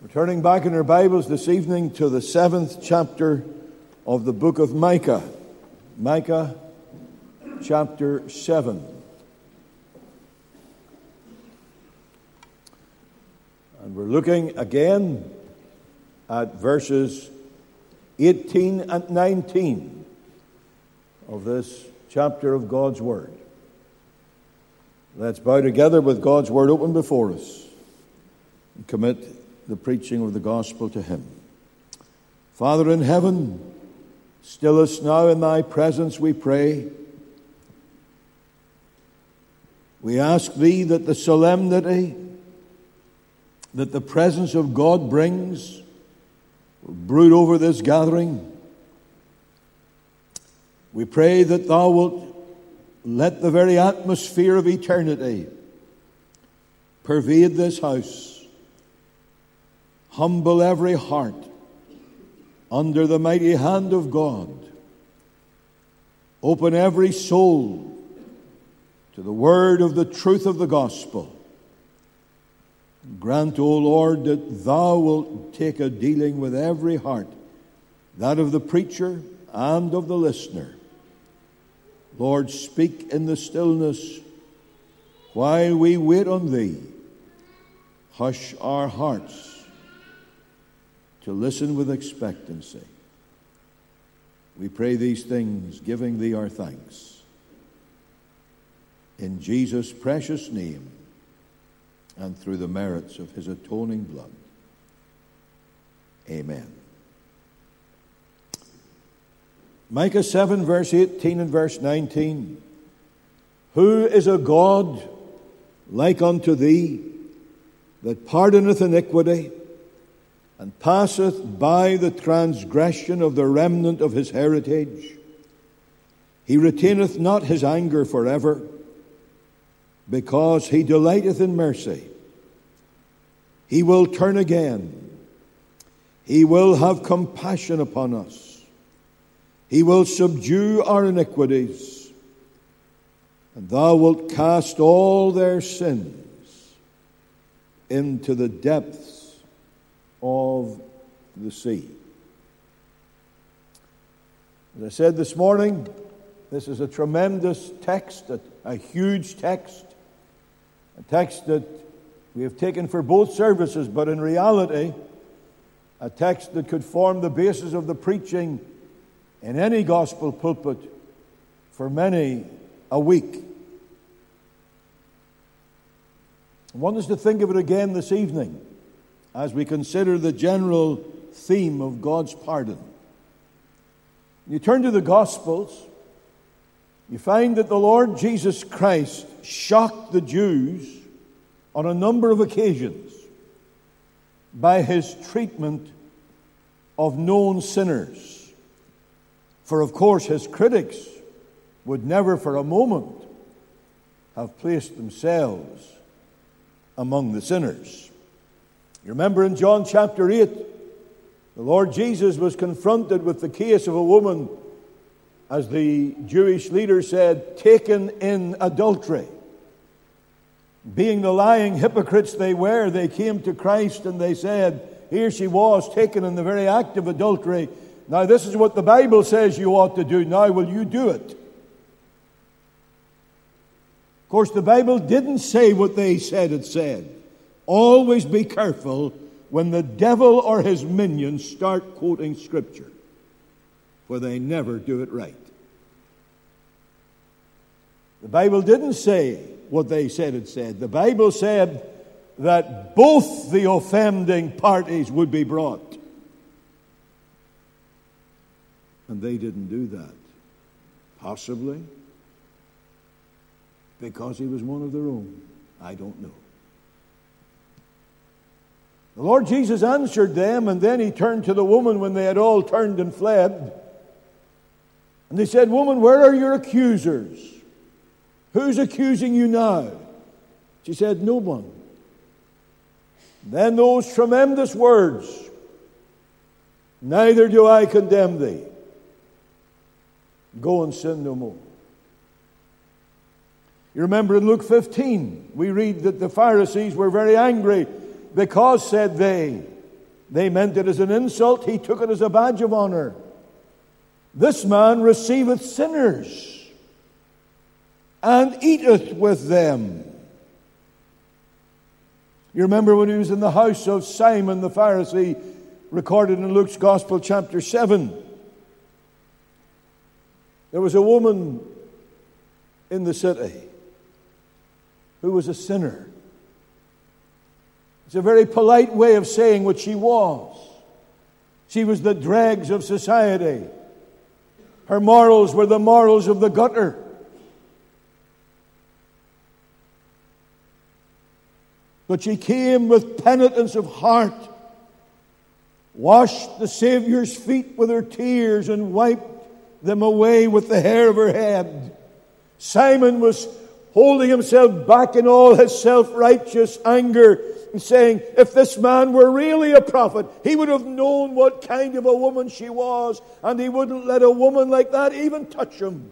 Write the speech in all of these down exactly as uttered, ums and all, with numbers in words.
We're turning back in our Bibles this evening to the seventh chapter of the book of Micah. Micah chapter seven. And we're looking again at verses eighteen and nineteen of this chapter of God's Word. Let's bow together with God's Word open before us and commit the preaching of the gospel to Him. Father in heaven, still us now in Thy presence, we pray. We ask Thee that the solemnity that the presence of God brings will brood over this gathering. We pray that Thou wilt let the very atmosphere of eternity pervade this house. Humble every heart under the mighty hand of God. Open every soul to the word of the truth of the gospel. Grant, O Lord, that Thou wilt take a dealing with every heart, that of the preacher and of the listener. Lord, speak in the stillness while we wait on Thee. Hush our hearts to listen with expectancy. We pray these things, giving Thee our thanks. In Jesus' precious name, and through the merits of His atoning blood. Amen. Micah seven, verse eighteen and verse nineteen. Who is a God like unto Thee, that pardoneth iniquity, and passeth by the transgression of the remnant of His heritage? He retaineth not His anger forever, because He delighteth in mercy. He will turn again. He will have compassion upon us. He will subdue our iniquities, and Thou wilt cast all their sins into the depths of the sea. As I said this morning, this is a tremendous text, a, a huge text, a text that we have taken for both services, but in reality, a text that could form the basis of the preaching in any gospel pulpit for many a week. I want us to think of it again this evening as we consider the general theme of God's pardon. You turn to the Gospels, you find that the Lord Jesus Christ shocked the Jews on a number of occasions by His treatment of known sinners. For of course His critics would never for a moment have placed themselves among the sinners. You remember in John chapter eight, the Lord Jesus was confronted with the case of a woman, as the Jewish leader said, taken in adultery. Being the lying hypocrites they were, they came to Christ and they said, here she was taken in the very act of adultery. Now this is what the Bible says you ought to do. Now will you do it? Of course, the Bible didn't say what they said it said. Always be careful when the devil or his minions start quoting Scripture, for they never do it right. The Bible didn't say what they said it said. The Bible said that both the offending parties would be brought. And they didn't do that. Possibly because he was one of their own. I don't know. The Lord Jesus answered them, and then He turned to the woman when they had all turned and fled. And He said, woman, where are your accusers? Who's accusing you now? She said, no one. Then those tremendous words, neither do I condemn thee. Go and sin no more. You remember in Luke fifteen, we read that the Pharisees were very angry because, said they, They meant it as an insult. He took it as a badge of honor. This man receiveth sinners and eateth with them. You remember when he was in the house of Simon the Pharisee, recorded in Luke's Gospel, chapter seven. There was a woman in the city who was a sinner. It's a very polite way of saying what she was. She was the dregs of society. Her morals were the morals of the gutter. But she came with penitence of heart, washed the Savior's feet with her tears, and wiped them away with the hair of her head. Simon was holding himself back in all his self-righteous anger and saying, if this man were really a prophet, he would have known what kind of a woman she was, and he wouldn't let a woman like that even touch him.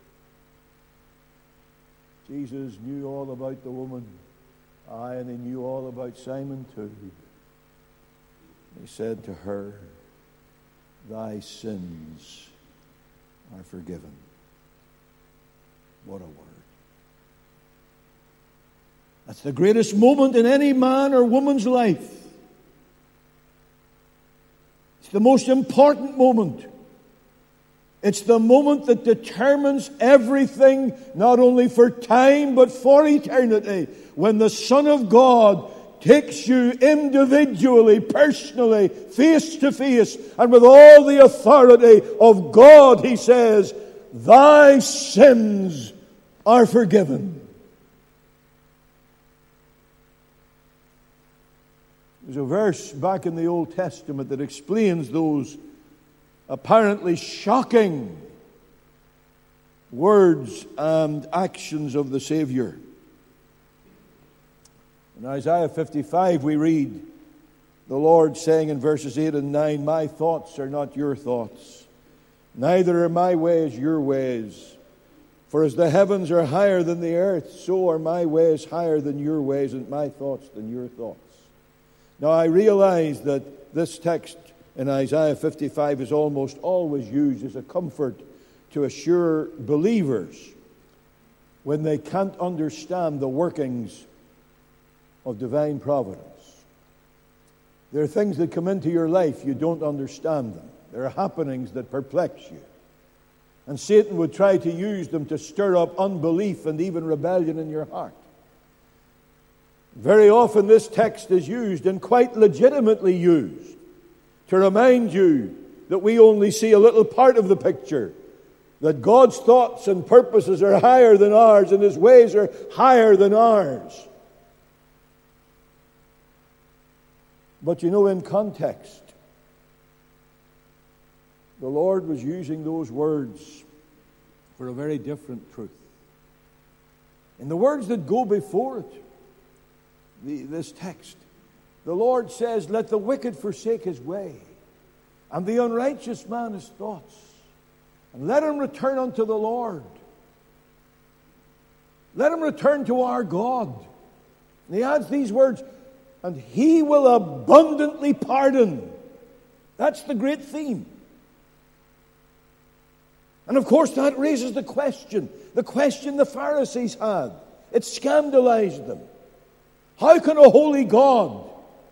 Jesus knew all about the woman. Aye, and he knew all about Simon too. He said to her, thy sins are forgiven. What a word. That's the greatest moment in any man or woman's life. It's the most important moment. It's the moment that determines everything, not only for time, but for eternity. When the Son of God takes you individually, personally, face to face, and with all the authority of God, he says, thy sins are forgiven. There's a verse back in the Old Testament that explains those apparently shocking words and actions of the Savior. In Isaiah fifty-five we read the Lord saying in verses eight and nine, my thoughts are not your thoughts, neither are my ways your ways. For as the heavens are higher than the earth, so are my ways higher than your ways, and my thoughts than your thoughts. Now I realize that this text in Isaiah fifty-five is almost always used as a comfort to assure believers when they can't understand the workings of divine providence. There are things that come into your life, you don't understand them. There are happenings that perplex you. And Satan would try to use them to stir up unbelief and even rebellion in your heart. Very often this text is used, and quite legitimately used, to remind you that we only see a little part of the picture, that God's thoughts and purposes are higher than ours, and his ways are higher than ours. But you know, in context, the Lord was using those words for a very different truth. In the words that go before it, the, this text, the Lord says, let the wicked forsake his way, and the unrighteous man his thoughts, and let him return unto the Lord. Let him return to our God. And he adds these words, and he will abundantly pardon. That's the great theme. And of course that raises the question, the question the Pharisees had. It scandalized them. How can a holy God,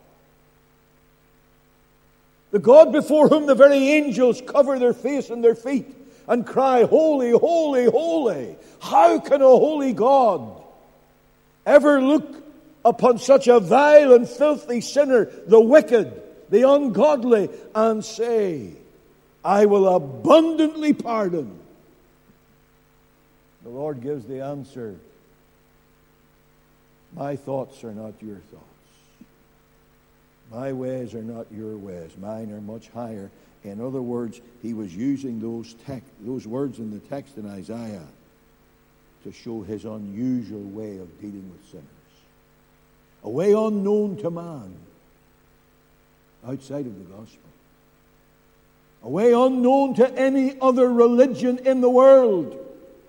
the God before whom the very angels cover their face and their feet and cry, holy, holy, holy, how can a holy God ever look upon such a vile and filthy sinner, the wicked, the ungodly, and say, I will abundantly pardon? The Lord gives the answer, my thoughts are not your thoughts. My ways are not your ways. Mine are much higher. In other words, he was using those text, those words in the text in Isaiah to show his unusual way of dealing with sinners. A way unknown to man outside of the gospel. A way unknown to any other religion in the world.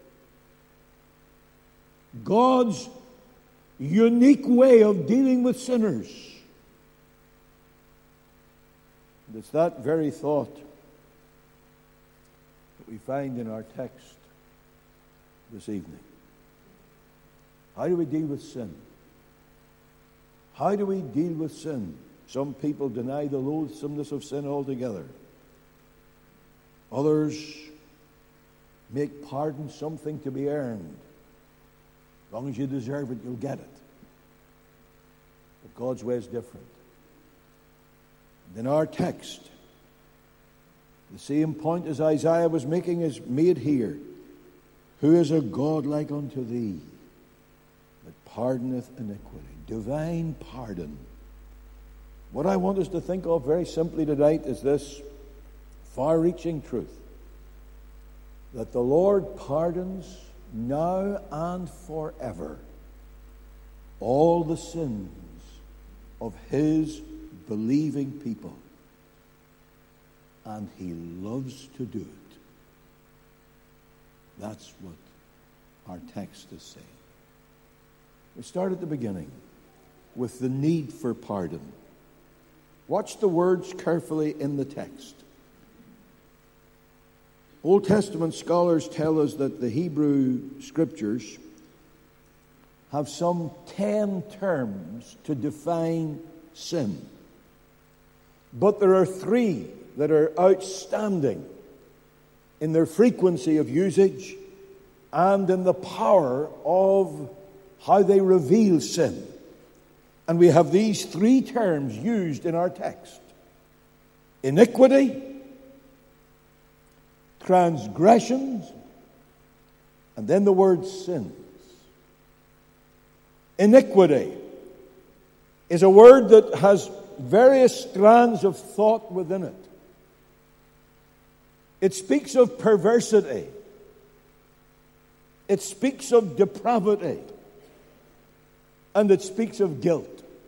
God's unique way of dealing with sinners. And it's that very thought that we find in our text this evening. How do we deal with sin? How do we deal with sin? Some people deny the loathsomeness of sin altogether. Others make pardon something to be earned. As long as you deserve it, you'll get it. But God's way is different. And in our text, the same point as Isaiah was making is made here. Who is a God like unto thee, that pardoneth iniquity? Divine pardon. What I want us to think of very simply tonight is this far-reaching truth, that the Lord pardons now and forever all the sins of His believing people. And He loves to do it. That's what our text is saying. We start at the beginning with the need for pardon. Watch the words carefully in the text. Old Testament scholars tell us that the Hebrew Scriptures have some ten terms to define sin. But there are three that are outstanding in their frequency of usage and in the power of how they reveal sin. And we have these three terms used in our text: iniquity, transgressions, and then the word sins. Iniquity is a word that has various strands of thought within it. It speaks of perversity. It speaks of depravity. And it speaks of guilt.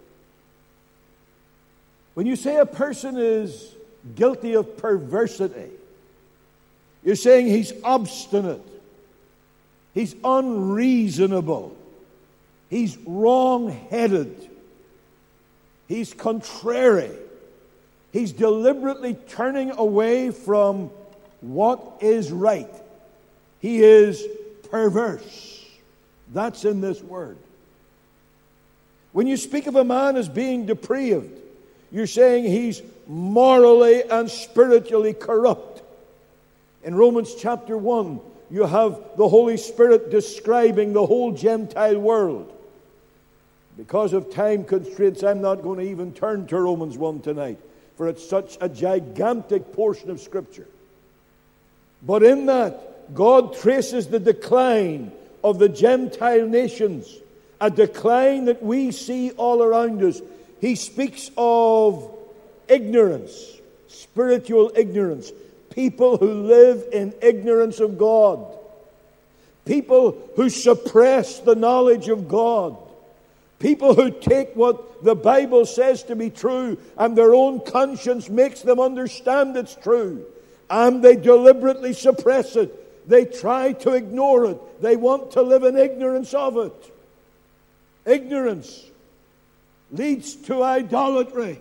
When you say a person is guilty of perversity, you're saying he's obstinate. He's unreasonable. He's wrong-headed. He's contrary. He's deliberately turning away from what is right. He is perverse. That's in this word. When you speak of a man as being depraved, you're saying he's morally and spiritually corrupt. In Romans chapter one, you have the Holy Spirit describing the whole Gentile world. Because of time constraints, I'm not going to even turn to Romans one tonight, for it's such a gigantic portion of Scripture. But in that, God traces the decline of the Gentile nations, a decline that we see all around us. He speaks of ignorance, spiritual ignorance, people who live in ignorance of God, people who suppress the knowledge of God, people who take what the Bible says to be true and their own conscience makes them understand it's true, and they deliberately suppress it. They try to ignore it. They want to live in ignorance of it. Ignorance leads to idolatry.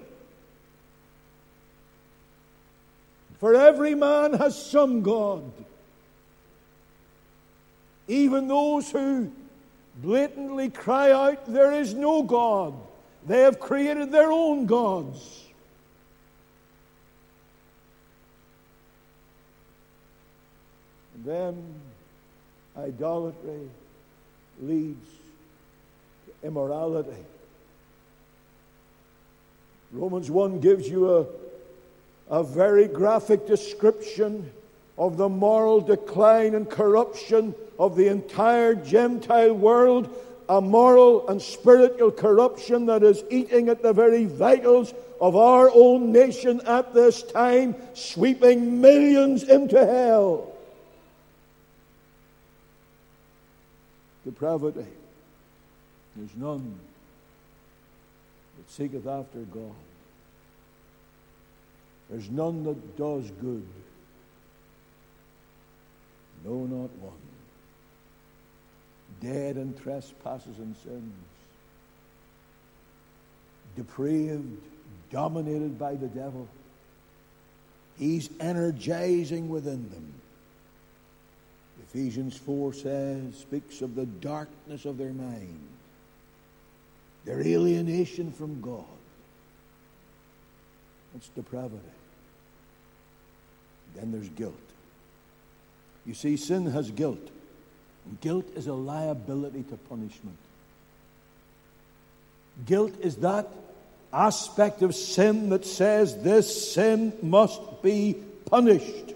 For every man has some God. Even those who blatantly cry out, there is no God. They have created their own gods. And then idolatry leads to immorality. Romans one gives you a, a very graphic description of the moral decline and corruption of the entire Gentile world, a moral and spiritual corruption that is eating at the very vitals of our own nation at this time, sweeping millions into hell. Depravity. There's none that seeketh after God. There's none that does good. No, not one. Dead in trespasses and sins. Depraved, dominated by the devil. He's energizing within them. Ephesians four says, speaks of the darkness of their mind, their alienation from God. That's depravity. Then there's guilt. You see, sin has guilt. And guilt is a liability to punishment. Guilt is that aspect of sin that says this sin must be punished.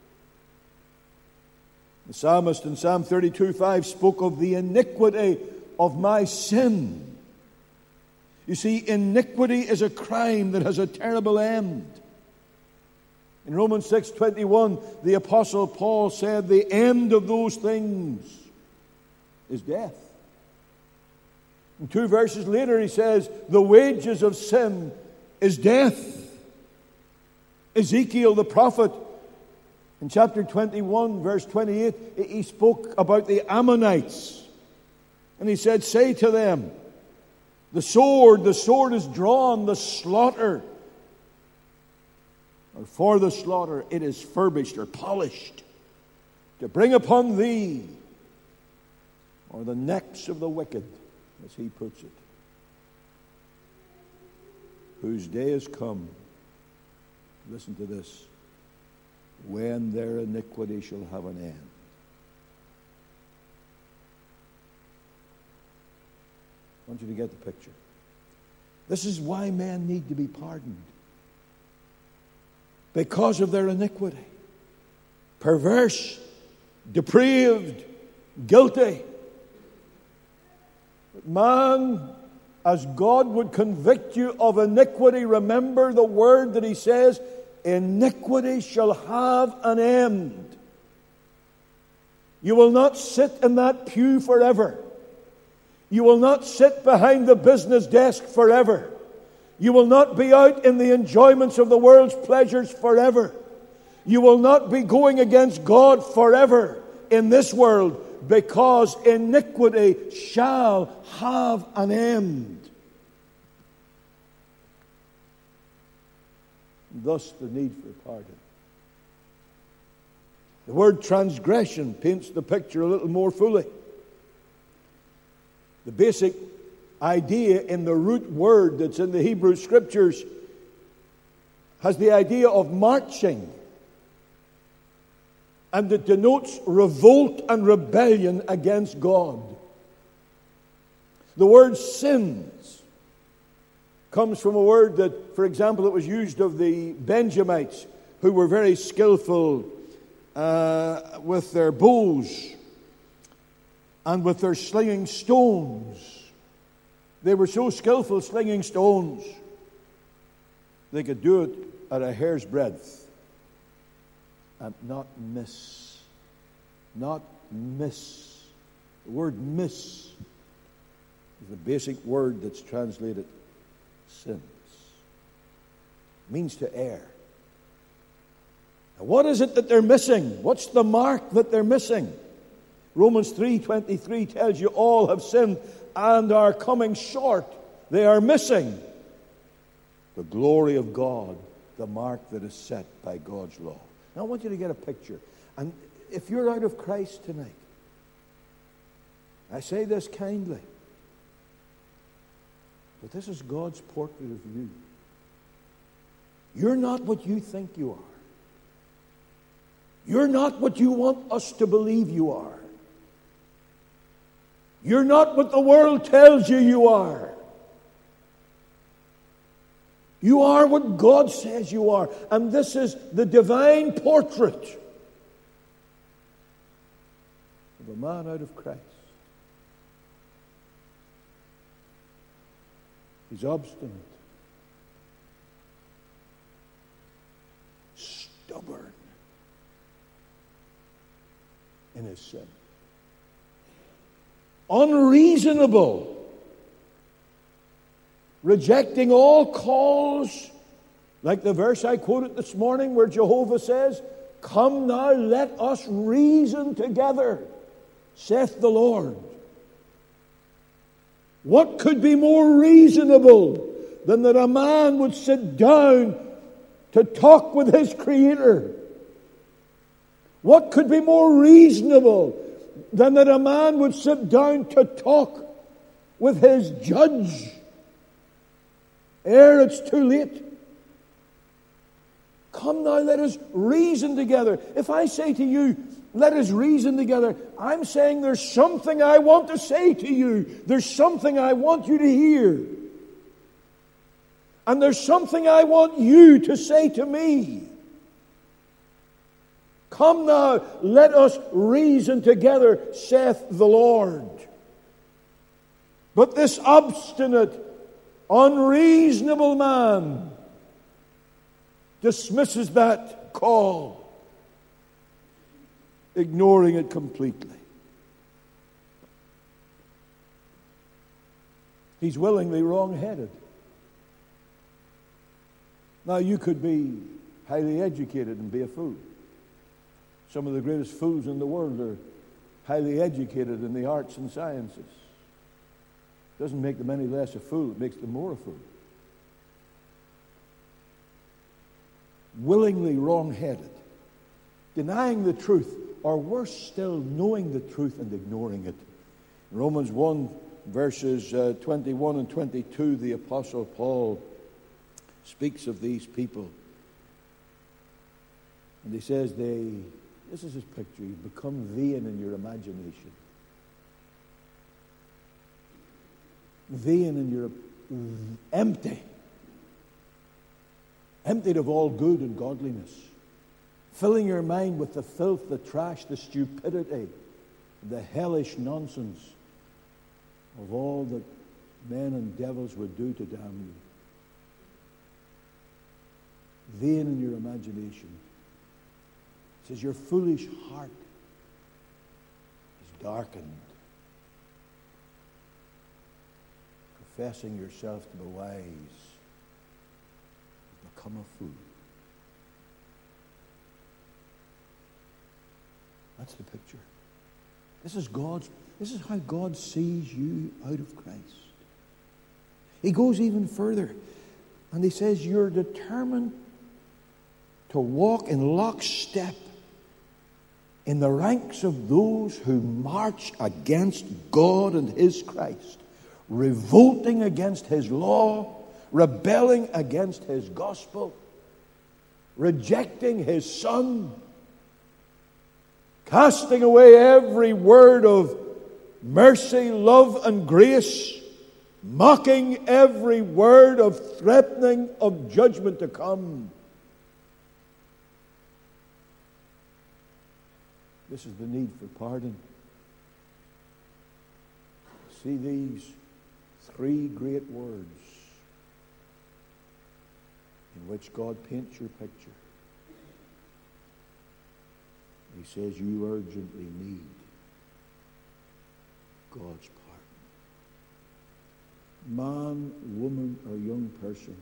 The psalmist in Psalm thirty-two five spoke of the iniquity of my sin. You see, iniquity is a crime that has a terrible end. In Romans six twenty-one, the Apostle Paul said the end of those things is death. And two verses later he says, the wages of sin is death. Ezekiel the prophet, in chapter twenty-one, verse twenty-eight, he spoke about the Ammonites. And he said, say to them, the sword, the sword is drawn, the slaughter, or for the slaughter, it is furbished or polished, to bring upon thee, or the necks of the wicked, as he puts it, whose day has come, listen to this, when their iniquity shall have an end. I want you to get the picture. This is why men need to be pardoned. Because of their iniquity. Perverse, depraved, guilty. But man, as God would convict you of iniquity, remember the word that he says, iniquity shall have an end. You will not sit in that pew forever. You will not sit behind the business desk forever. You will not be out in the enjoyments of the world's pleasures forever. You will not be going against God forever in this world, because iniquity shall have an end. Thus the need for pardon. The word transgression paints the picture a little more fully. The basic idea in the root word that's in the Hebrew Scriptures has the idea of marching, and it denotes revolt and rebellion against God. The word sins comes from a word that, for example, it was used of the Benjamites, who were very skillful uh, with their bows and with their slinging stones. They were so skillful slinging stones, they could do it at a hair's breadth and not miss. Not miss. The word miss is the basic word that's translated sins. It means to err. Now, what is it that they're missing? What's the mark that they're missing? Romans three twenty-three tells you all have sinned and are coming short. They are missing the glory of God, the mark that is set by God's law. Now I want you to get a picture. And if you're out of Christ tonight, I say this kindly, but this is God's portrait of you. You're not what you think you are. You're not what you want us to believe you are. You're not what the world tells you you are. You are what God says you are. And this is the divine portrait of a man out of Christ. He's obstinate, stubborn in his sin, unreasonable, rejecting all calls, like the verse I quoted this morning where Jehovah says, "Come now, let us reason together, saith the Lord." What could be more reasonable than that a man would sit down to talk with his Creator. What could be more reasonable than that a man would sit down to talk with his judge ere it's too late? Come now, let us reason together. If I say to you, let us reason together, I'm saying there's something I want to say to you. There's something I want you to hear. And there's something I want you to say to me. Come now, let us reason together, saith the Lord. But this obstinate, unreasonable man dismisses that call, ignoring it completely. He's willingly wrong-headed. Now, you could be highly educated and be a fool. Some of the greatest fools in the world are highly educated in the arts and sciences. Doesn't make them any less a fool, it makes them more a fool. Willingly wrong-headed, denying the truth, or worse still, knowing the truth and ignoring it. In Romans one, verses uh, twenty-one and twenty-two, the Apostle Paul speaks of these people. And he says they, this is his picture, you become vain in your imagination. Vain in your, empty. Emptied of all good and godliness. Filling your mind with the filth, the trash, the stupidity, the hellish nonsense of all that men and devils would do to damn you. Vain in your imagination. It says your foolish heart is darkened. Professing yourself to be wise, you've become a fool. That's the picture. This is God's, this is how God sees you out of Christ. He goes even further and he says you're determined to walk in lockstep in the ranks of those who march against God and His Christ, revolting against His law, rebelling against His gospel, rejecting His Son, casting away every word of mercy, love, and grace, mocking every word of threatening of judgment to come. This is the need for pardon. See these three great words in which God paints your picture. He says you urgently need God's pardon. Man, woman, or young person,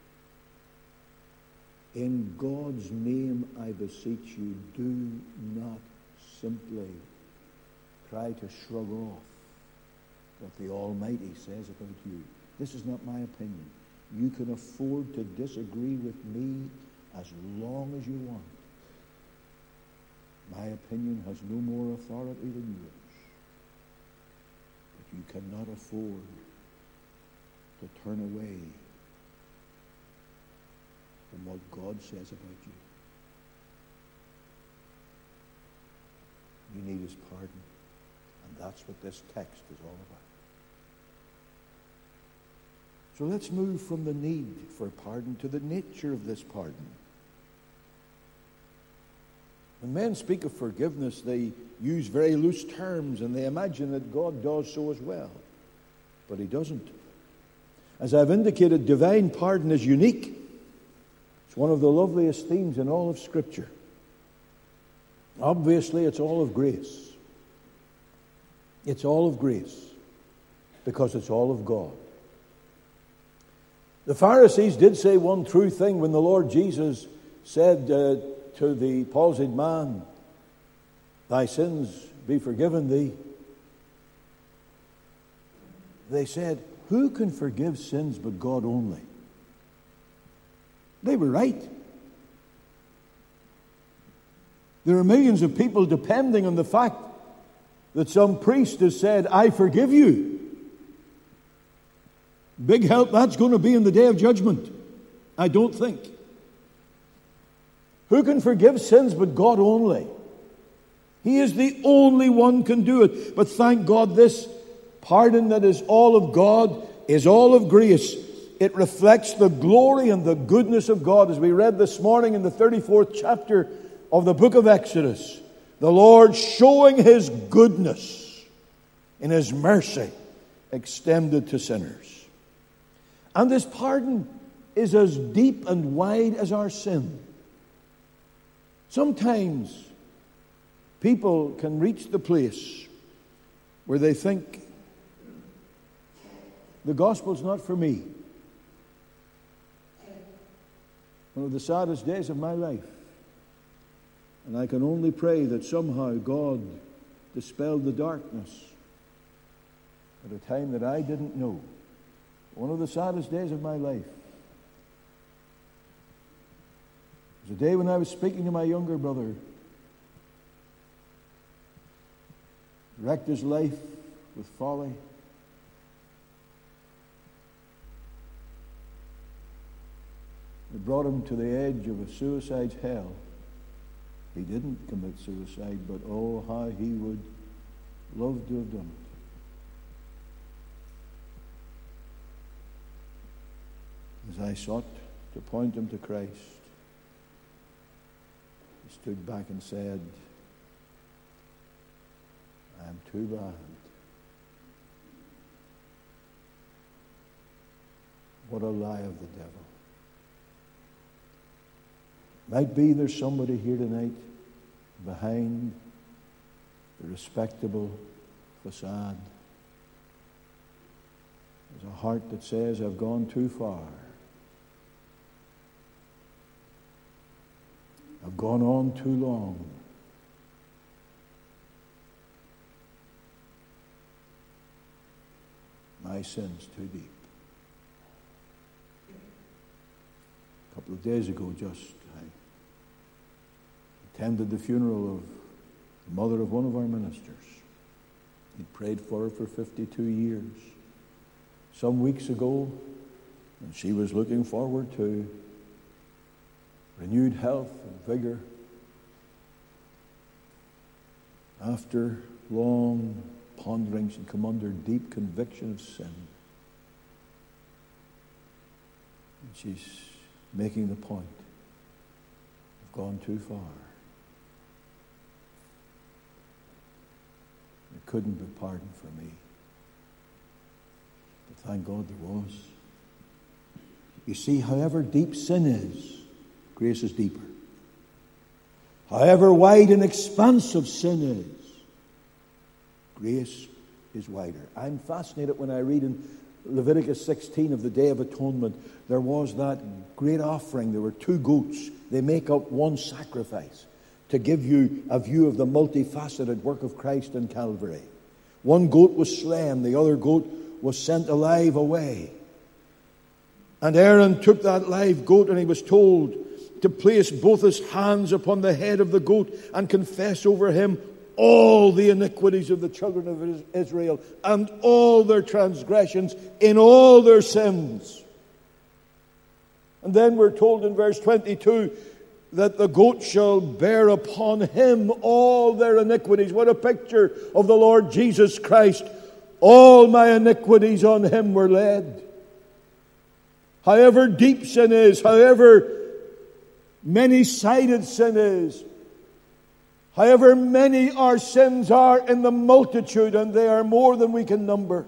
in God's name I beseech you, do not simply try to shrug off what the Almighty says about you. This is not my opinion. You can afford to disagree with me as long as you want. My opinion has no more authority than yours. But you cannot afford to turn away from what God says about you. You need His pardon. And that's what this text is all about. So let's move from the need for pardon to the nature of this pardon. When men speak of forgiveness, they use very loose terms and they imagine that God does so as well. But He doesn't. As I've indicated, divine pardon is unique. It's one of the loveliest themes in all of Scripture. Obviously, it's all of grace. It's all of grace because it's all of God. The Pharisees did say one true thing when the Lord Jesus said uh, to the palsied man, "Thy sins be forgiven thee." They said, "Who can forgive sins but God only?" They were right. There are millions of people depending on the fact that some priest has said, I forgive you. Big help that's going to be in the day of judgment, I don't think. Who can forgive sins but God only? He is the only one can do it. But thank God, this pardon that is all of God is all of grace. It reflects the glory and the goodness of God. As we read this morning in the thirty-fourth chapter of the book of Exodus, the Lord showing His goodness in His mercy extended to sinners. And this pardon is as deep and wide as our sin. Sometimes people can reach the place where they think, the gospel's not for me. One of the saddest days of my life. And I can only pray that somehow God dispelled the darkness at a time that I didn't know. One of the saddest days of my life. It was a day when I was speaking to my younger brother. Wrecked his life with folly. It brought him to the edge of a suicide's hell. He didn't commit suicide, but oh, how he would love to have done it. As I sought to point him to Christ, he stood back and said, I'm too bad. What a lie of the devil. Might be there's somebody here tonight behind the respectable facade. There's a heart that says, I've gone too far. I've gone on too long. My sin's too deep. A couple of days ago, just I attended the funeral of the mother of one of our ministers. He'd prayed for her for fifty-two years. Some weeks ago, and she was looking forward to renewed health and vigor. After long pondering, she'd come under deep conviction of sin. And she's making the point, I've gone too far. There couldn't be pardon for me. But thank God there was. You see, however deep sin is, grace is deeper. However wide and expansive sin is, grace is wider. I'm fascinated when I read in Leviticus sixteen of the Day of Atonement, there was that great offering. There were two goats. They make up one sacrifice to give you a view of the multifaceted work of Christ in Calvary. One goat was slain. The other goat was sent alive away. And Aaron took that live goat and he was told to place both his hands upon the head of the goat and confess over him all the iniquities of the children of Israel and all their transgressions in all their sins. And then we're told in verse twenty-two that the goat shall bear upon him all their iniquities. What a picture of the Lord Jesus Christ. All my iniquities on him were laid. However deep sin is, however many-sided sin is, however many our sins are in the multitude, and they are more than we can number,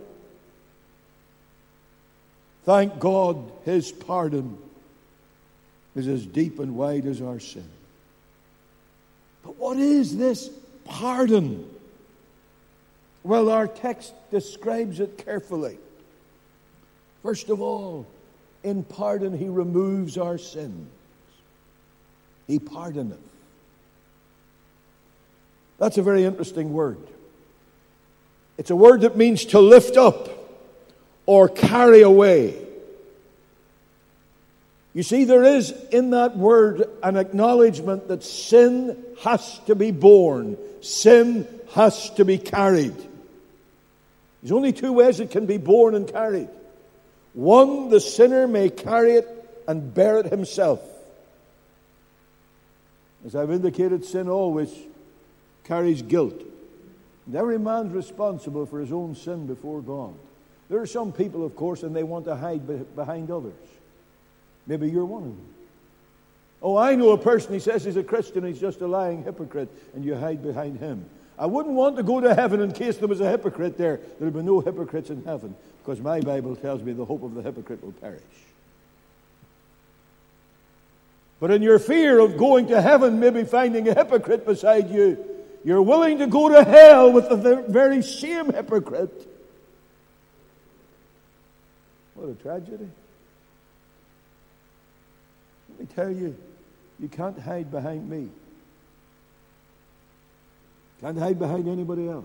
thank God his pardon is as deep and wide as our sin. But what is this pardon? Well, our text describes it carefully. First of all, in pardon he removes our sins. He pardoneth. That's a very interesting word. It's a word that means to lift up or carry away. You see, there is in that word an acknowledgement that sin has to be borne. Sin has to be carried. There's only two ways it can be borne and carried. One, the sinner may carry it and bear it himself. As I've indicated, sin always carries guilt. And every man's responsible for his own sin before God. There are some people, of course, and they want to hide behind others. Maybe you're one of them. Oh, I know a person, he says he's a Christian, he's just a lying hypocrite, and you hide behind him. I wouldn't want to go to heaven in case there was a hypocrite there. There would be no hypocrites in heaven, because my Bible tells me the hope of the hypocrite will perish. But in your fear of going to heaven, maybe finding a hypocrite beside you, you're willing to go to hell with the very same hypocrite. What a tragedy. Let me tell you, you can't hide behind me. Can't hide behind anybody else.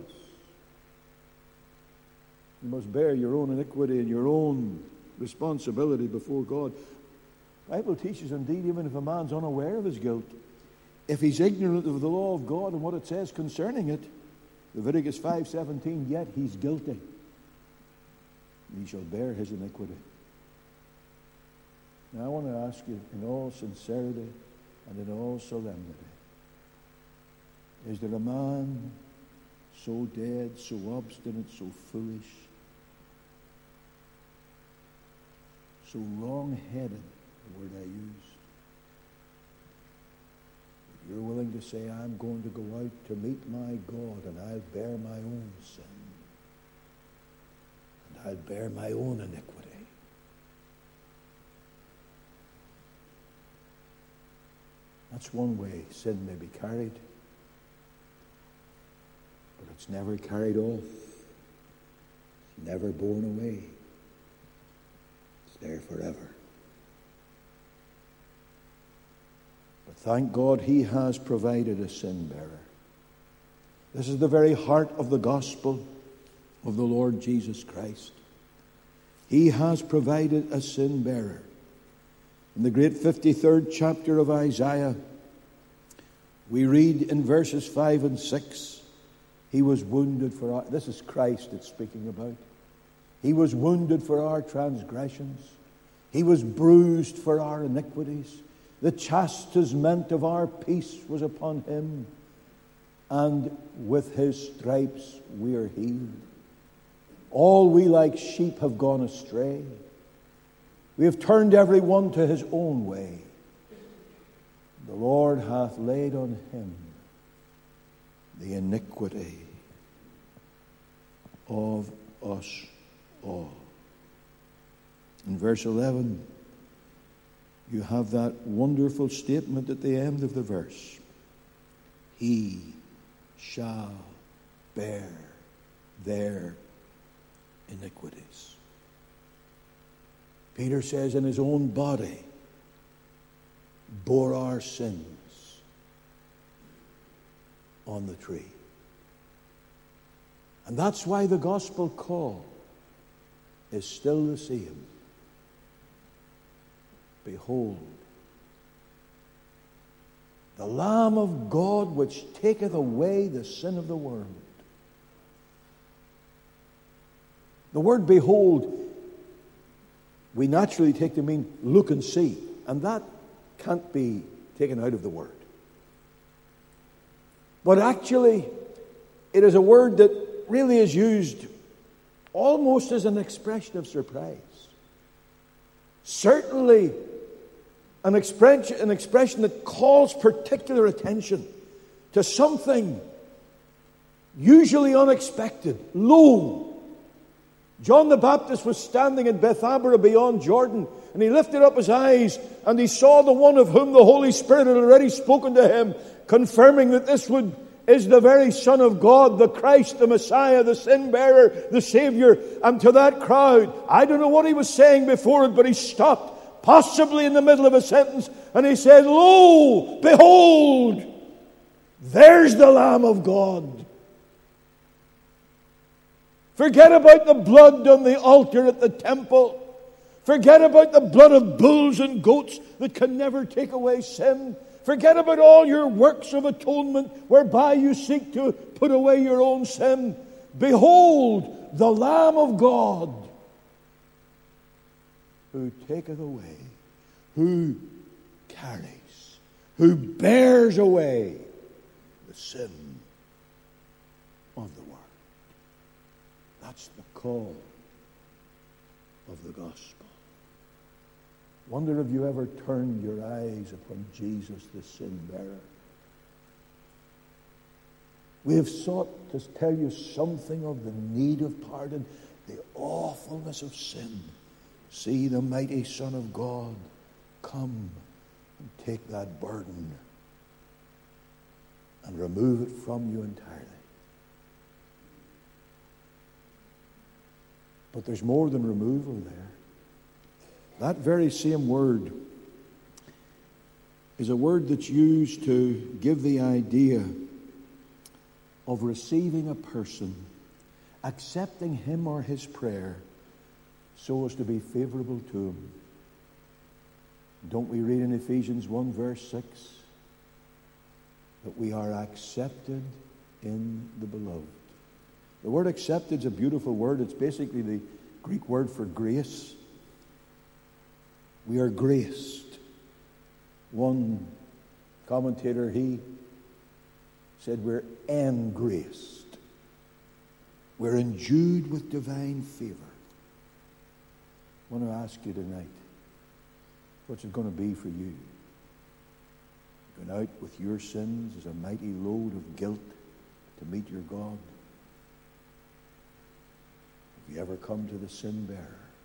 You must bear your own iniquity and your own responsibility before God. The Bible teaches, indeed, even if a man's unaware of his guilt, if he's ignorant of the law of God and what it says concerning it, Leviticus five seventeen, yet he's guilty. And he shall bear his iniquity. Now I want to ask you, in all sincerity and in all solemnity, is there a man so dead, so obstinate, so foolish, so wrong-headed, the word I used, that you're willing to say, I'm going to go out to meet my God and I'll bear my own sin and I'll bear my own iniquity? That's one way sin may be carried. But it's never carried off. It's never borne away. It's there forever. But thank God he has provided a sin bearer. This is the very heart of the gospel of the Lord Jesus Christ. He has provided a sin bearer. In the great fifty-third chapter of Isaiah, we read in verses five and six, he was wounded for our... This is Christ it's speaking about. He was wounded for our transgressions. He was bruised for our iniquities. The chastisement of our peace was upon him, and with his stripes we are healed. All we like sheep have gone astray. We have turned every one to his own way. The Lord hath laid on him the iniquity of us all. In verse eleven, you have that wonderful statement at the end of the verse. He shall bear their iniquities. Peter says, in his own body bore our sins on the tree. And that's why the gospel call is still the same. Behold, the Lamb of God which taketh away the sin of the world. The word behold, we naturally take to mean look and see. And that can't be taken out of the word. But actually, it is a word that really is used almost as an expression of surprise. Certainly, an expression, an expression that calls particular attention to something usually unexpected. Lo! John the Baptist was standing in Bethabara beyond Jordan, and he lifted up his eyes, and he saw the one of whom the Holy Spirit had already spoken to him, confirming that this would, is the very Son of God, the Christ, the Messiah, the sin-bearer, the Savior. And to that crowd, I don't know what he was saying before it, but he stopped, possibly in the middle of a sentence, and he said, Lo, behold, there's the Lamb of God. Forget about the blood on the altar at the temple. Forget about the blood of bulls and goats that can never take away sin. Forget about all your works of atonement whereby you seek to put away your own sin. Behold, the Lamb of God, who taketh away, who carries, who bears away the sin of the world. That's the call of the gospel. Wonder if you ever turned your eyes upon Jesus, the sin bearer. We have sought to tell you something of the need of pardon, the awfulness of sin. See the mighty Son of God come and take that burden and remove it from you entirely. But there's more than removal there. That very same word is a word that's used to give the idea of receiving a person, accepting him or his prayer so as to be favorable to him. Don't we read in Ephesians one verse six that we are accepted in the beloved? The word accepted is a beautiful word. It's basically the Greek word for grace. We are graced. One commentator, he said we're engraced. We're endued with divine favor. I want to ask you tonight, what's it going to be for you? Going out with your sins as a mighty load of guilt to meet your God? Have you ever come to the sin bearer,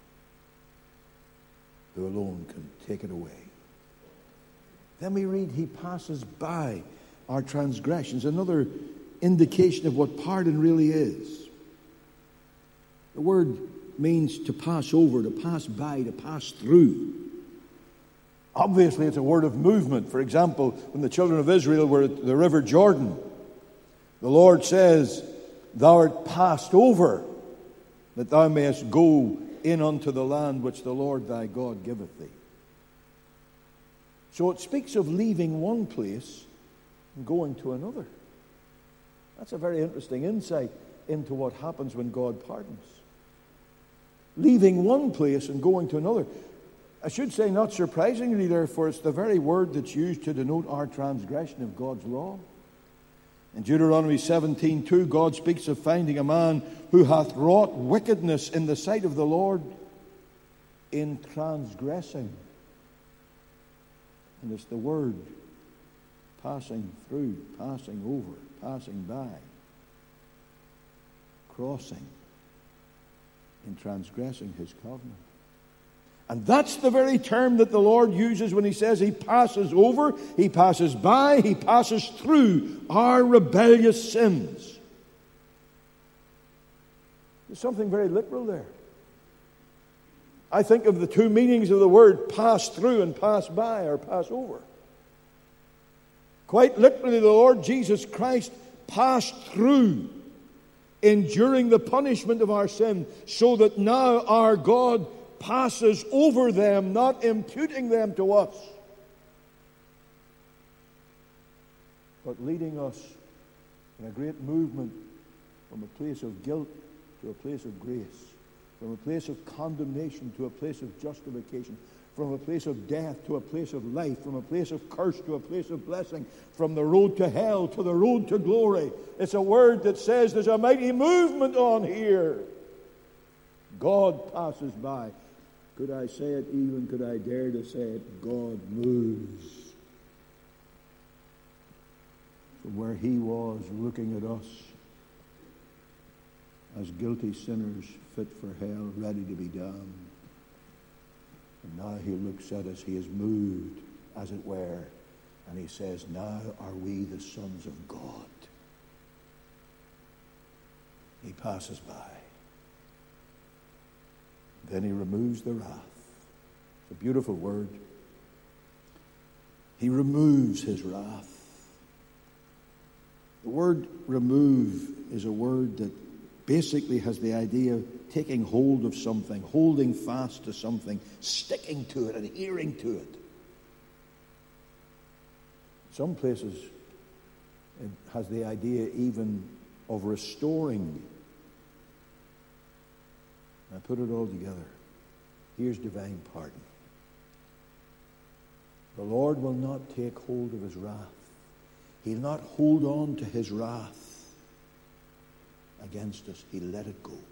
who alone can take it away? Then we read, he passes by our transgressions. Another indication of what pardon really is. The word means to pass over, to pass by, to pass through. Obviously, it's a word of movement. For example, when the children of Israel were at the river Jordan, the Lord says, thou art passed over, that thou mayest go in unto the land which the Lord thy God giveth thee. So it speaks of leaving one place and going to another. That's a very interesting insight into what happens when God pardons. Leaving one place and going to another. I should say, not surprisingly, therefore, it's the very word that's used to denote our transgression of God's law. In Deuteronomy seventeen two, God speaks of finding a man who hath wrought wickedness in the sight of the Lord in transgressing. And it's the word passing through, passing over, passing by, crossing, in transgressing his covenant. And that's the very term that the Lord uses when he says he passes over, he passes by, he passes through our rebellious sins. There's something very literal there. I think of the two meanings of the word pass through and pass by or pass over. Quite literally, the Lord Jesus Christ passed through, enduring the punishment of our sin, so that now our God passes over them, not imputing them to us, but leading us in a great movement from a place of guilt to a place of grace, from a place of condemnation to a place of justification, from a place of death to a place of life, from a place of curse to a place of blessing, from the road to hell to the road to glory. It's a word that says there's a mighty movement on here. God passes by. Could I say it even? Could I dare to say it? God moves from where he was looking at us as guilty sinners fit for hell, ready to be damned. And now he looks at us, he is moved, as it were, and he says, now are we the sons of God. He passes by. Then he removes the wrath. It's a beautiful word. He removes his wrath. The word remove is a word that basically has the idea of taking hold of something, holding fast to something, sticking to it, adhering to it. Some places it has the idea even of restoring. I put it all together. Here's divine pardon. The Lord will not take hold of his wrath. He'll not hold on to his wrath against us. He'll let it go.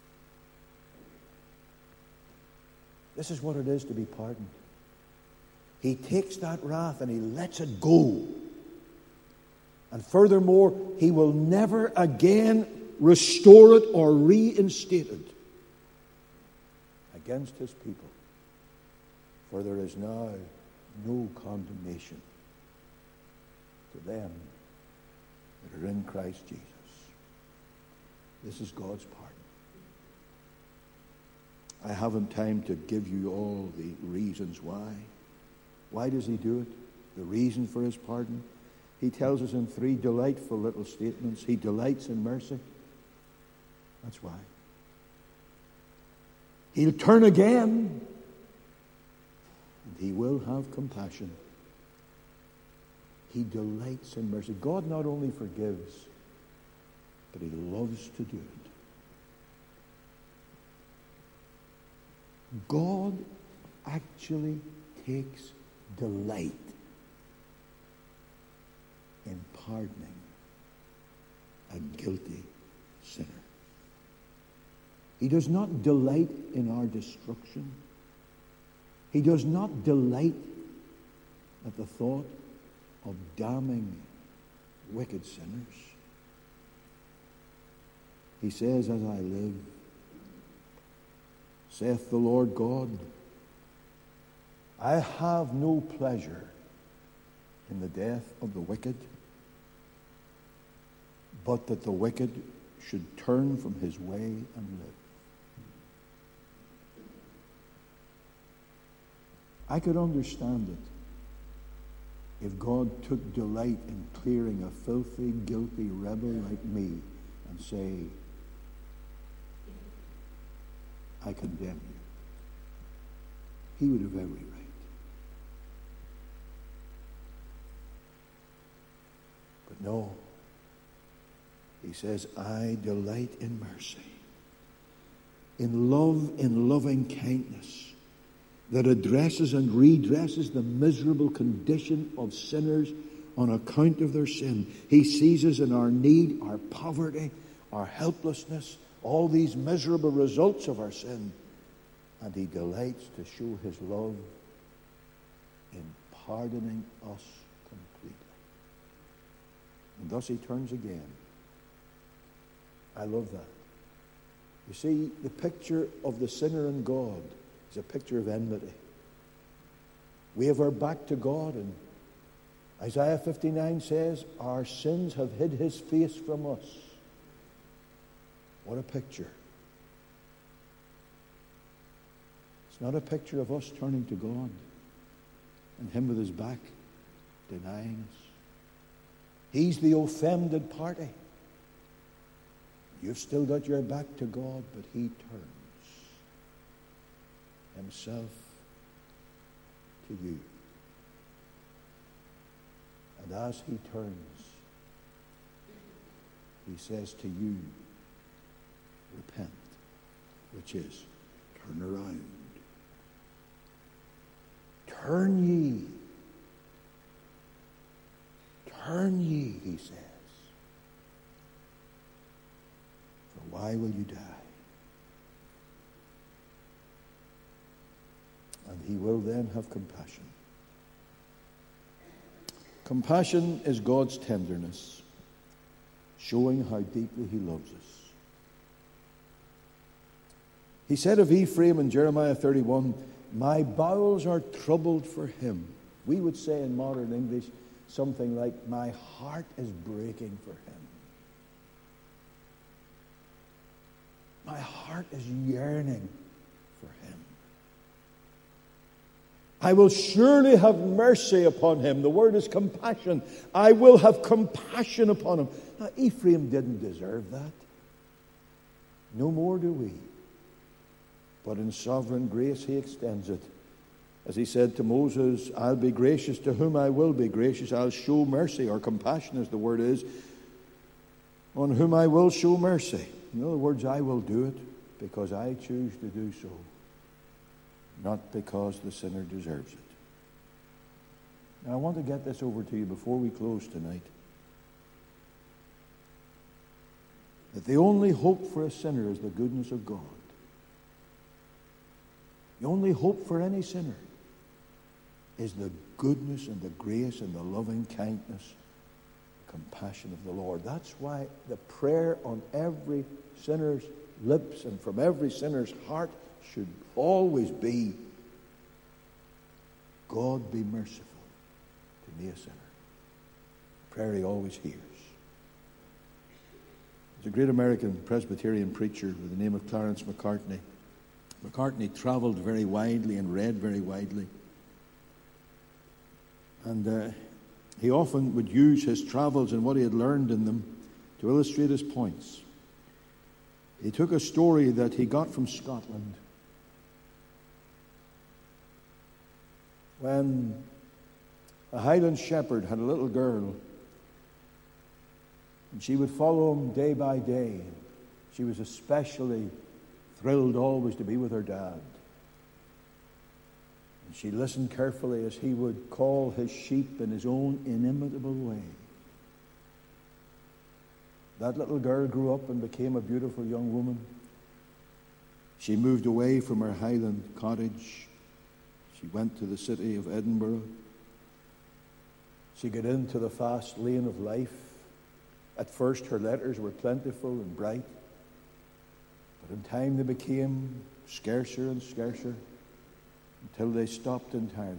This is what it is to be pardoned. He takes that wrath and he lets it go. And furthermore, he will never again restore it or reinstate it against his people. For there is now no condemnation to them that are in Christ Jesus. This is God's pardon. I haven't time to give you all the reasons why. Why does he do it? The reason for his pardon. He tells us in three delightful little statements. He delights in mercy. That's why. He'll turn again. And he will have compassion. He delights in mercy. God not only forgives, but he loves to do it. God actually takes delight in pardoning a guilty sinner. He does not delight in our destruction. He does not delight at the thought of damning wicked sinners. He says, as I live, saith the Lord God, I have no pleasure in the death of the wicked, but that the wicked should turn from his way and live. I could understand it if God took delight in clearing a filthy, guilty rebel like me and say, I condemn you. He would have every right. But no. He says, I delight in mercy, in love, in loving kindness, that addresses and redresses the miserable condition of sinners on account of their sin. He sees us in our need, our poverty, our helplessness, all these miserable results of our sin. And he delights to show his love in pardoning us completely. And thus he turns again. I love that. You see, the picture of the sinner and God is a picture of enmity. We have our back to God, and Isaiah fifty-nine says, our sins have hid his face from us. What a picture. It's not a picture of us turning to God and him with his back denying us. He's the offended party. You've still got your back to God, but he turns himself to you. And as he turns, he says to you, repent, which is turn around. Turn ye. Turn ye, he says. For why will you die? And he will then have compassion. Compassion is God's tenderness, showing how deeply he loves us. He said of Ephraim in Jeremiah thirty-one, my bowels are troubled for him. We would say in modern English something like, my heart is breaking for him. My heart is yearning for him. I will surely have mercy upon him. The word is compassion. I will have compassion upon him. Now, Ephraim didn't deserve that. No more do we. But in sovereign grace he extends it. As he said to Moses, I'll be gracious to whom I will be gracious. I'll show mercy, or compassion as the word is, on whom I will show mercy. In other words, I will do it because I choose to do so, not because the sinner deserves it. Now, I want to get this over to you before we close tonight. That the only hope for a sinner is the goodness of God. The only hope for any sinner is the goodness and the grace and the loving kindness, the compassion of the Lord. That's why the prayer on every sinner's lips and from every sinner's heart should always be, God be merciful to me, a sinner. A prayer he always hears. There's a great American Presbyterian preacher with the name of Clarence Macartney. Macartney traveled very widely and read very widely. And uh, he often would use his travels and what he had learned in them to illustrate his points. He took a story that he got from Scotland when a Highland shepherd had a little girl, and she would follow him day by day. She was especially thrilled always to be with her dad. And she listened carefully as he would call his sheep in his own inimitable way. That little girl grew up and became a beautiful young woman. She moved away from her Highland cottage. She went to the city of Edinburgh. She got into the fast lane of life. At first her letters were plentiful and bright, but in time they became scarcer and scarcer until they stopped entirely.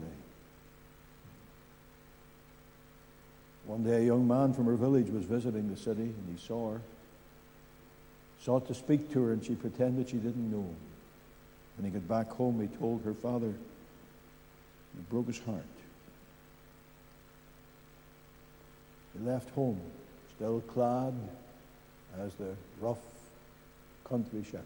One day a young man from her village was visiting the city, and he saw her, sought to speak to her, and she pretended she didn't know him. When he got back home, he told her father, and it broke his heart. He left home, still clad as the rough country shepherd.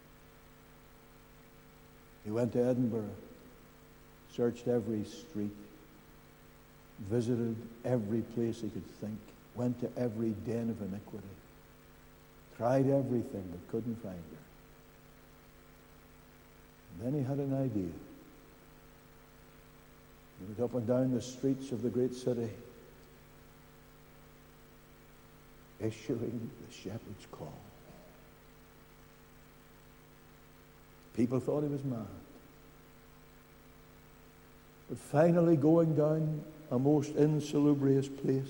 He went to Edinburgh, searched every street, visited every place he could think, went to every den of iniquity, tried everything but couldn't find her. And then he had an idea. He went up and down the streets of the great city, issuing the shepherd's call. People thought he was mad. But finally, going down a most insalubrious place,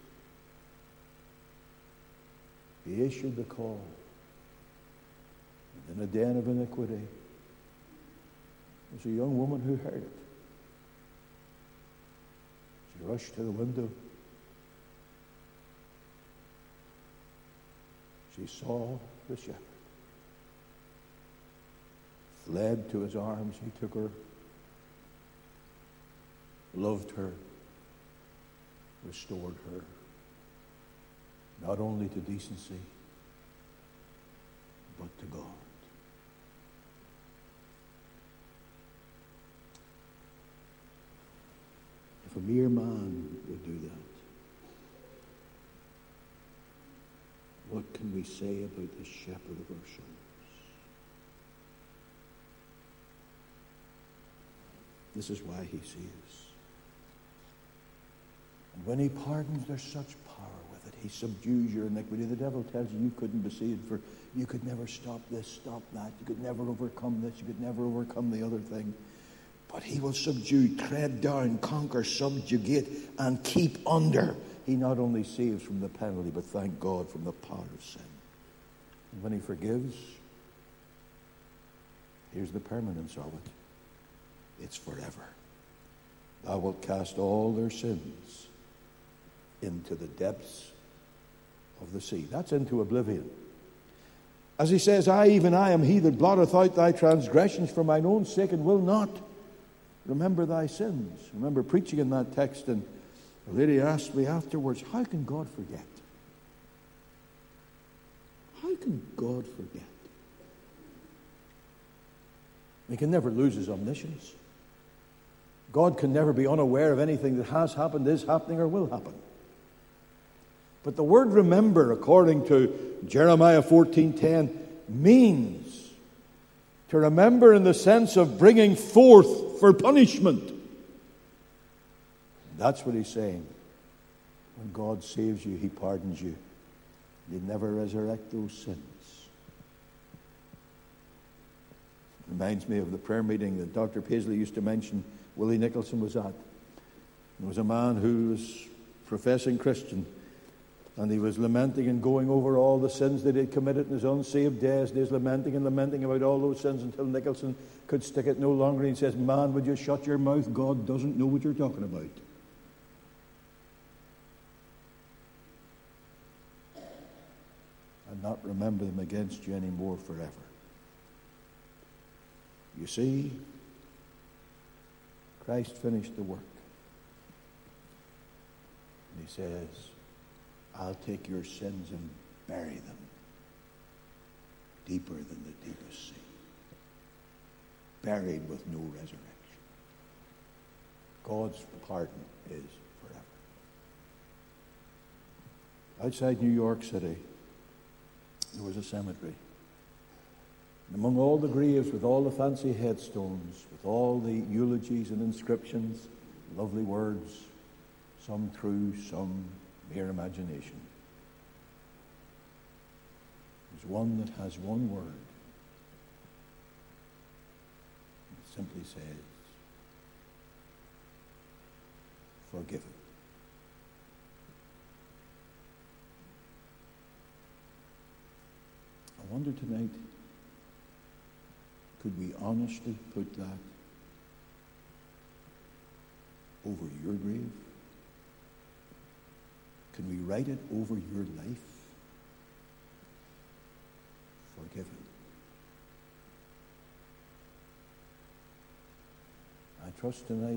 he issued the call. And in a den of iniquity was a young woman who heard it. She rushed to the window. She saw the shepherd, fled to his arms. He took her, loved her, restored her, not only to decency, but to God. If a mere man would do that, what can we say about the shepherd of our souls? This is why he saves. And when he pardons, there's such power with it. He subdues your iniquity. The devil tells you you couldn't be saved, for you could never stop this, stop that. You could never overcome this. You could never overcome the other thing. But he will subdue, tread down, conquer, subjugate, and keep under. He not only saves from the penalty, but thank God from the power of sin. And when he forgives, here's the permanence of it. It's forever. Thou wilt cast all their sins into the depths of the sea. That's into oblivion. As he says, I, even I, am he that blotteth out thy transgressions for mine own sake, and will not remember thy sins. I remember preaching in that text, and a lady asked me afterwards, how can God forget? How can God forget? He can never lose his omniscience. God can never be unaware of anything that has happened, is happening, or will happen. But the word remember, according to Jeremiah fourteen ten, means to remember in the sense of bringing forth for punishment. That's what he's saying. When God saves you, he pardons you. He'll never resurrect those sins. Reminds me of the prayer meeting that Doctor Paisley used to mention Willie Nicholson was at. There was a man who was professing Christian, and he was lamenting and going over all the sins that he had committed in his unsaved days, and he was lamenting and lamenting about all those sins until Nicholson could stick it no longer. And he says, "Man, would you shut your mouth? God doesn't know what you're talking about." And not remember them against you anymore forever. You see, Christ finished the work. And he says, "I'll take your sins and bury them deeper than the deepest sea, buried with no resurrection." God's pardon is forever. Outside New York City, there was a cemetery. And among all the graves with all the fancy headstones, with all the eulogies and inscriptions, lovely words, some true, some mere imagination, there's one that has one word. It simply says, "Forgiven." I wonder tonight, could we honestly put that over your grave? Can we write it over your life? Forgiven. I trust tonight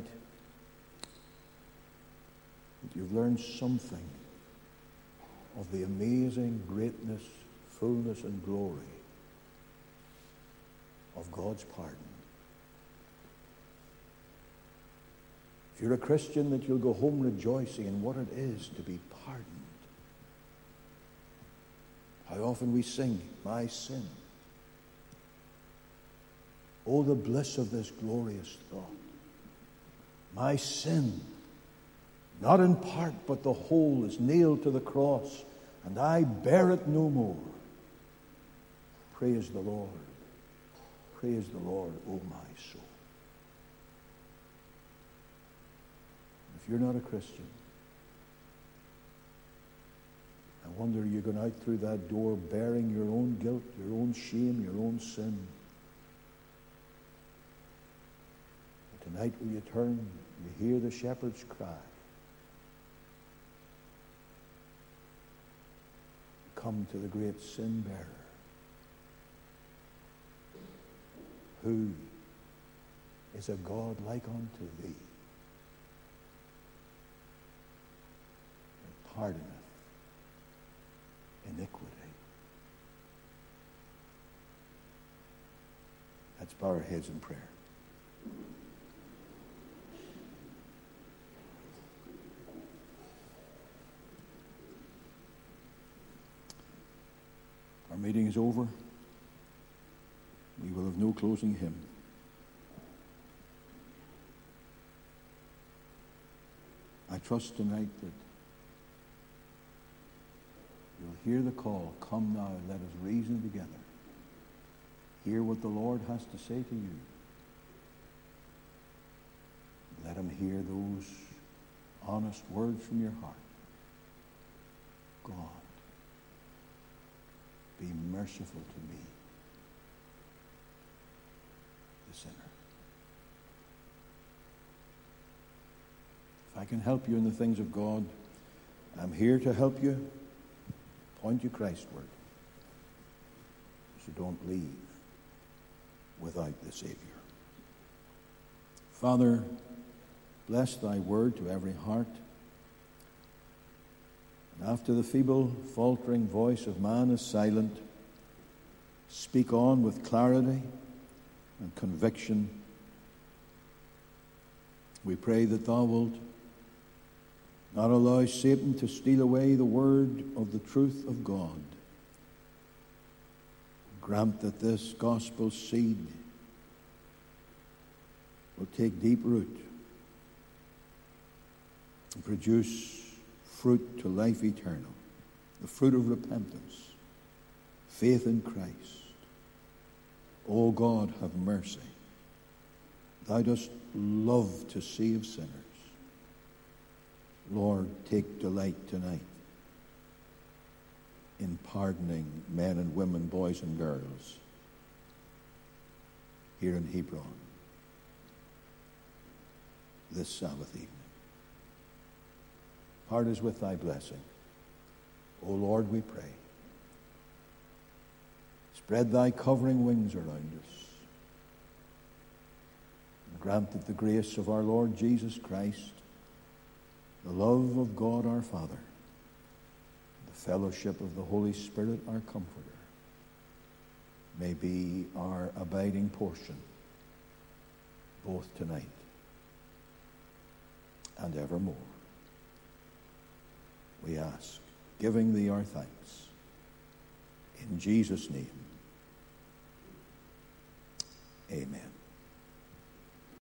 that you've learned something of the amazing greatness, fullness, and glory of God's pardon. If you're a Christian, that you'll go home rejoicing in what it is to be pardoned. How often we sing, "My sin." Oh, the bliss of this glorious thought. My sin, not in part but the whole, is nailed to the cross, and I bear it no more. Praise the Lord. Praise the Lord, O my soul. If you're not a Christian, I wonder, you're going out through that door bearing your own guilt, your own shame, your own sin. But tonight will you turn, you hear the shepherd's cry. Come to the great sin bearer. Who is a God like unto thee, and pardoneth iniquity. Let's bow our heads in prayer. Our meeting is over. We will have no closing hymn. I trust tonight that you'll hear the call, "Come now, let us reason together." Hear what the Lord has to say to you. Let him hear those honest words from your heart. God, be merciful to me, the sinner. If I can help you in the things of God, I'm here to help you. Point you Christward. So don't leave without the Savior. Father, bless thy word to every heart. And after the feeble, faltering voice of man is silent, speak on with clarity and conviction. We pray that thou wilt not allow Satan to steal away the word of the truth of God. Grant that this gospel seed will take deep root and produce fruit to life eternal, the fruit of repentance, faith in Christ. O God, have mercy. Thou dost love to save sinners. Lord, take delight tonight in pardoning men and women, boys and girls here in Hebron this Sabbath evening. Part us with thy blessing. O Lord, we pray. Spread thy covering wings around us. And grant that the grace of our Lord Jesus Christ, the love of God our Father, the fellowship of the Holy Spirit our Comforter, may be our abiding portion both tonight and evermore. We ask, giving thee our thanks, in Jesus' name, amen.